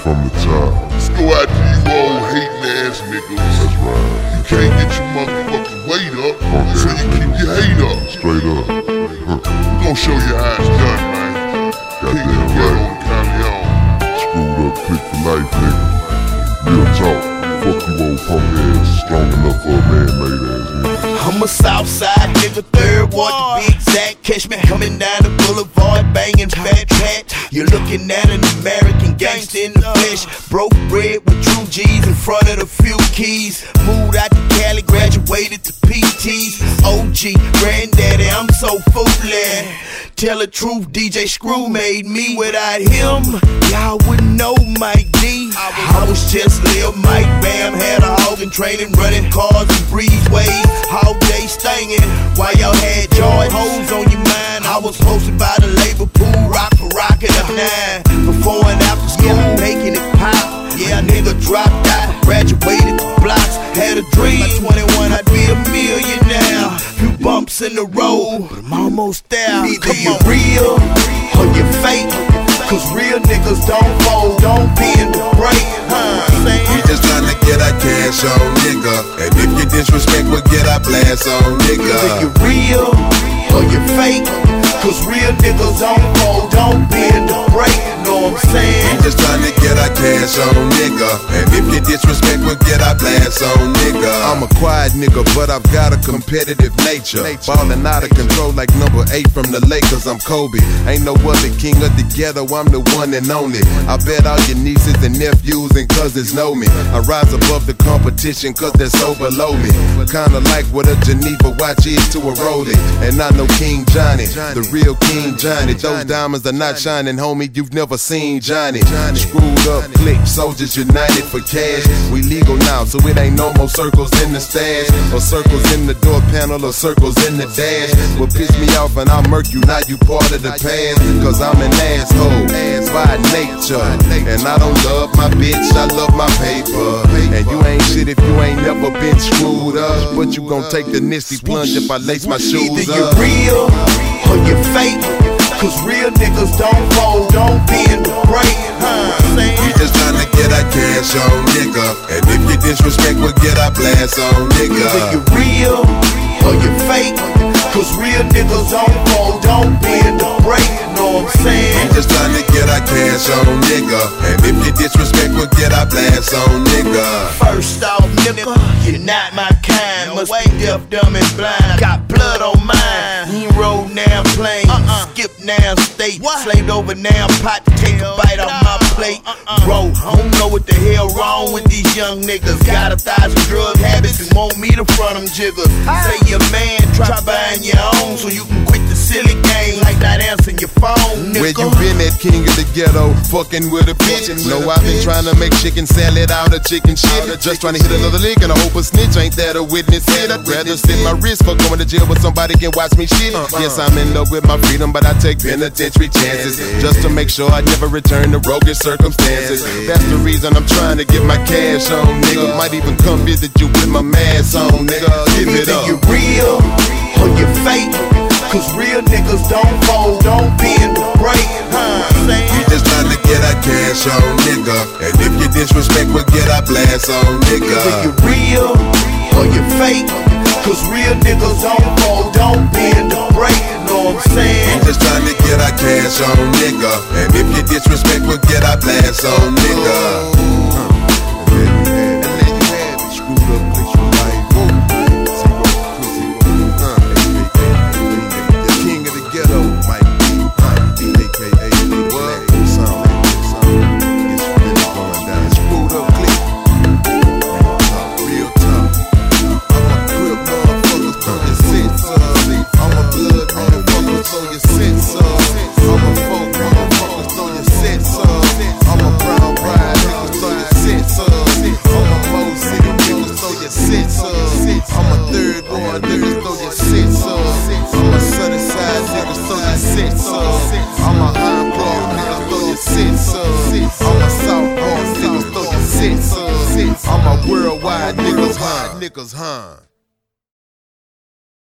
from the top. Let's go out to you old hating ass niggas. That's right. You can't get your motherfucking weight up, so you keep your hate up. Straight up. We gon' show you how it's done, man. King of the ghetto and Corleone. Screwed up, click for life, nigga. Real talk. Fuck you old punk ass. Strong enough for a man-made ass nigga. I'm a Southside nigga, third ward to be exact. Catch me coming down the boulevard, banging fat cat. You're looking at an American gangster in the flesh. Broke bread with true G's in front of the few keys. Moved out to Cali, graduated to PTs. OG, granddaddy, I'm so foolish. Tell the truth, DJ Screw made me. Without him, y'all wouldn't know Mike D. I was just Lil Mike Bam, had a hog and training, running cars and breezeways. All day stinging, while y'all had joy hoes on your mind. I was posted by the labor pool, rock for rockin' up 9. Before and after school, making it pop. Yeah, a nigga dropped out, graduated to blocks. Had a dream, by 21 I'd be a millionaire. Few bumps in the road, but I'm almost there. Either you're real or you're fake, cause real niggas don't fold, don't bend the break. We just tryna get our cash on, nigga. And if you disrespect, we'll get our blast on, nigga. Either you're real or you're fake, cause real niggas don't fold, don't bend the break. Know what I'm saying? We just tryna get our cash on, nigga. And if you disrespect, we'll get our blast on, nigga. I'm a quiet nigga, but I've got a competitive nature. Ballin' out of control like number 8 from the Lakers, I'm Kobe. Ain't no other king of the ghetto, I'm the one and only. I bet all your nieces and nephews and cousins know me. I rise above the competition cause they're so below me. Kinda like what a Geneva watch is to a Rollie. And I know King Johnny, the real King Johnny. Those diamonds are not shining, homie, you've never seen Johnny. Screwed up, click, soldiers united for cash. We legal now, so it ain't no more circles in the stash, or circles in the door panel, or circles in the dash. What piss me off and I'll murk you, now you part of the past. Cause I'm an asshole, by nature. And I don't love my bitch, I love my paper. And you ain't shit if you ain't never been screwed up. But you gon' take the Nisty plunge if I lace my shoes up. Either you're real or you're fake, cause real niggas don't fold, don't bend the break. We just tryna get our cash on, nigga. And if you disrespect, we'll get our blast on, nigga. Either you're real or you're fake, cause real niggas don't fold, don't bend the break. Know what I'm saying? We just tryna get our cash on, nigga. And if you disrespect, we'll get our blast on, nigga. First off, nigga, you're not my kind. Must be deaf, dumb, and blind. Got blood on mine. He rolled now plane, skip now state, slaved over now pot to take a bite off my plate. Bro, I don't know what the hell wrong with these young niggas. Got 1,000 drug habits and want me to front them jiggers. Say your man, try buying your own so you can quit the silly game like not answering your phone, nigga. Where you been at, king of the ghetto, fucking with a bitch? No, I've been trying to make chicken salad out of chicken shit. Just trying to hit another lick and I hope a snitch ain't that a witness it. I'd rather sit my wrist for going to jail where somebody can watch me shit. Yes, I'm in love with my freedom, but I take penitentiary chances just to make sure I never return to roguish circumstances. That's the reason I'm trying to get my cash on, nigga. Might even come visit you with my mask on, nigga. Give it up. Either you're real or you're fake, cause real niggas don't fold, don't bend the break. We just tryna get our cash on, nigga. And if you disrespect, we'll get our blast on, nigga. Either you're real or you're fake, cause real niggas don't fold, don't bend the break. Know what I'm saying? We just tryna get our cash on, nigga. And if you disrespect, we'll get our blast on, nigga. I'm a worldwide niggas, huh?